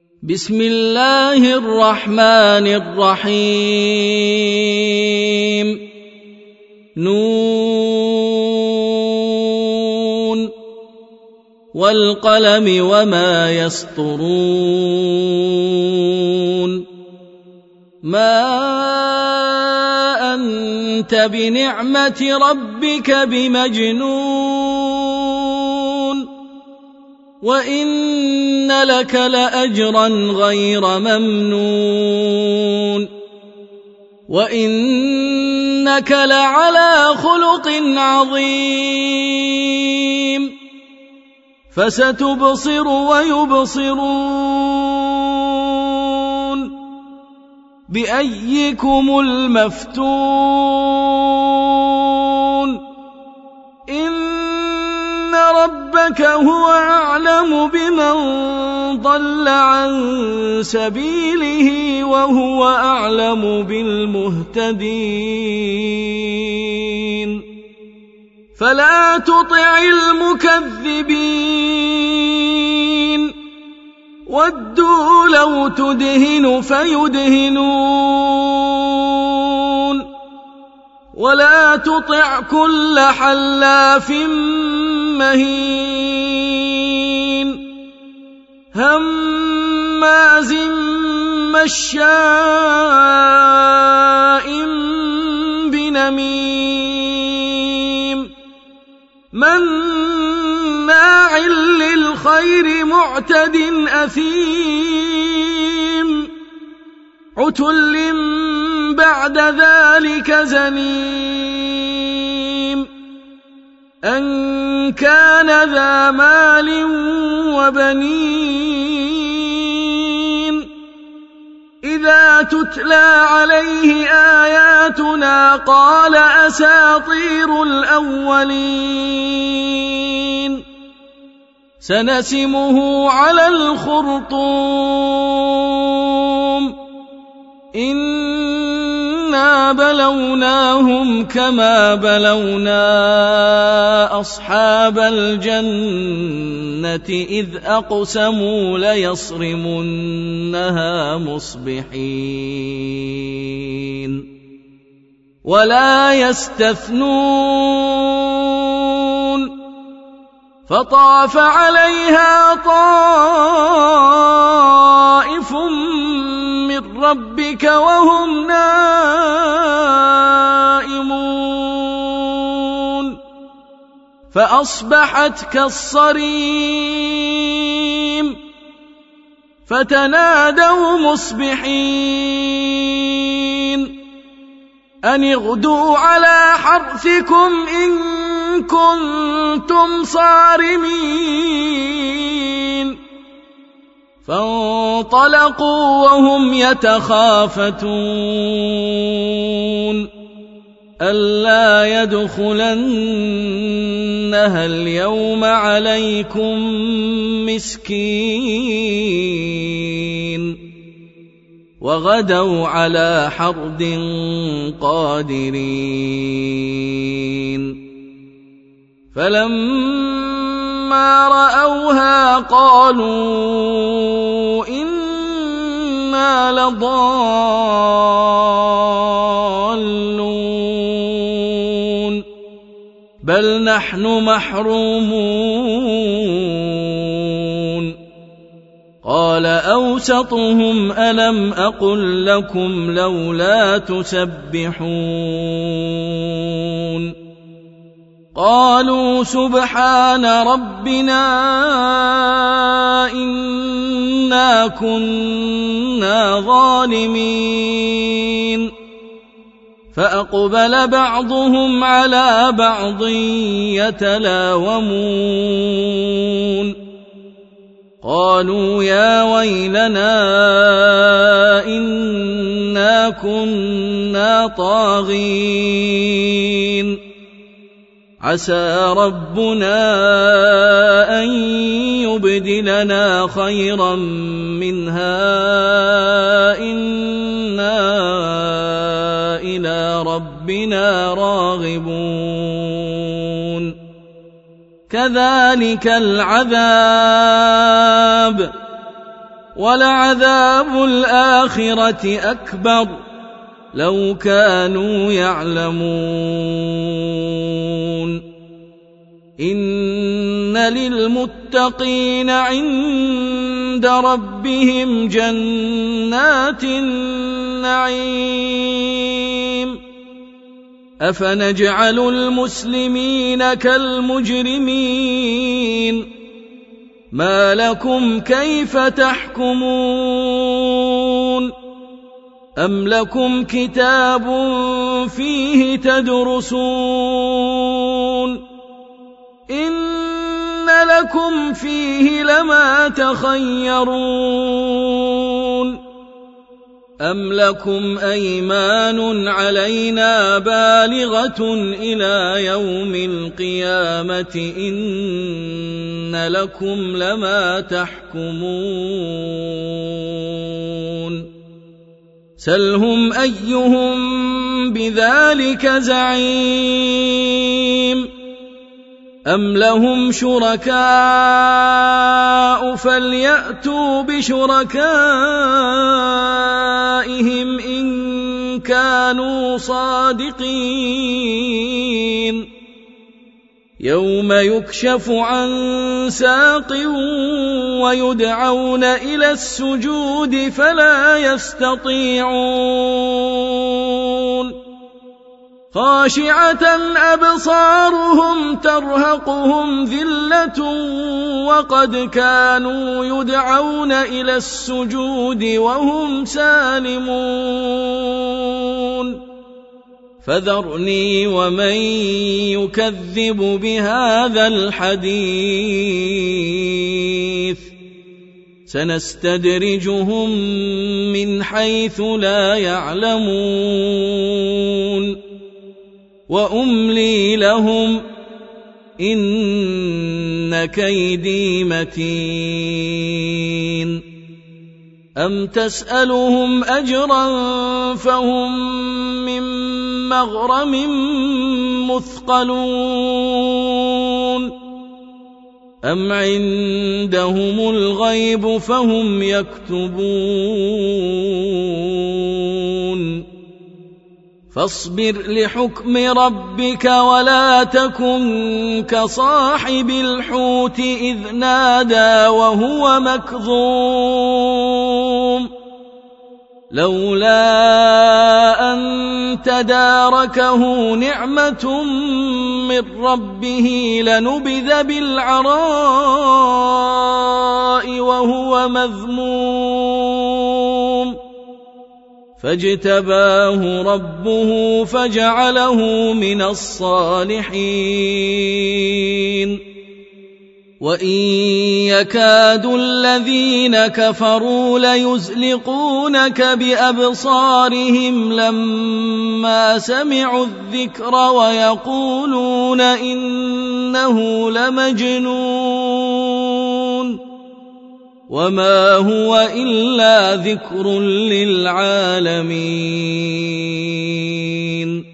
بسم الله الرحمن الرحيم نون والقلم وما يسطرون ما أنت بنعمة ربك بمجنون وإن لك لأجرا غير ممنون وإنك لعلى خلق عظيم فستبصر ويبصرون بأيكم المفتون إن ربك هو أعلم بمن ضل عن سبيله وهو أعلم بالمهتدين فلا تطع المكذبين ودوا لو تدهن فيدهنون ولا تطع كل حلاف مهين هماز مشاء بنميم مناع للخير معتد أثيم عتل بعد ذلك زنيم أن كان ذا مال وبنين إذا تتلى عليه آياتنا قال أساطير الأولين سنسمه على الخرطوم إنا بلوناهم كما بلونا أصحاب الجنة إذ أقسموا ليصرمنها مصبحين ولا يستثنون فطاف عليها طائف من ربك وهم نائمون فأصبحت كالصريم فتنادوا مصبحين أن اغدوا على حرثكم إن كنتم صارمين فانطلقوا وهم يتخافتون ألا يدخلنها اليوم عليكم مسكين وغدوا على حرد قادرين فلما رأوها قالوا إنا لضالون بل نحن محرومون قال أوسطهم ألم أقل لكم لولا تسبحون قالوا سبحان ربنا إنا كنا ظالمين فأقبل بعضهم على بعض يتلاومون قالوا يا ويلنا إنا كنا طاغين عسى ربنا أن يبدلنا خيرا منها إنا إلى ربنا راغبون كذلك العذاب ولعذاب الآخرة أكبر لو كانوا يعلمون إن للمتقين عند ربهم جنات النعيم أفنجعل المسلمين كالمجرمين ما لكم كيف تحكمون أم لكم كتاب فيه تدرسون إن لكم فيه لما تخيرون أم لكم أيمان علينا بالغة إلى يوم القيامة إن لكم لما تحكمون سلهم أيهم بذلك زعيم أم لهم شركاء فليأتوا بشركائهم إن كانوا صادقين يوم يكشف عن ساق ويدعون إلى السجود فلا يستطيعون خاشعة أبصارهم ترهقهم ذلة وقد كانوا يدعون إلى السجود وهم سالمون فذرني ومن يكذب بهذا الحديث سنستدرجهم من حيث لا يعلمون وأملي لهم إن كيدي متين أم تسألهم أجرا فهم من مغرم مثقلون أم عندهم الغيب فهم يكتبون فاصبر لحكم ربك ولا تكن كصاحب الحوت إذ نادى وهو مكظوم لولا أن تداركه نعمة من ربه لنبذ بالعراء وهو مذموم فاجتباه ربه فجعله من الصالحين وإن يكاد الذين كفروا ليزلقونك بأبصارهم لما سمعوا الذكر ويقولون إنه لمجنون وما هو إلا ذكر للعالمين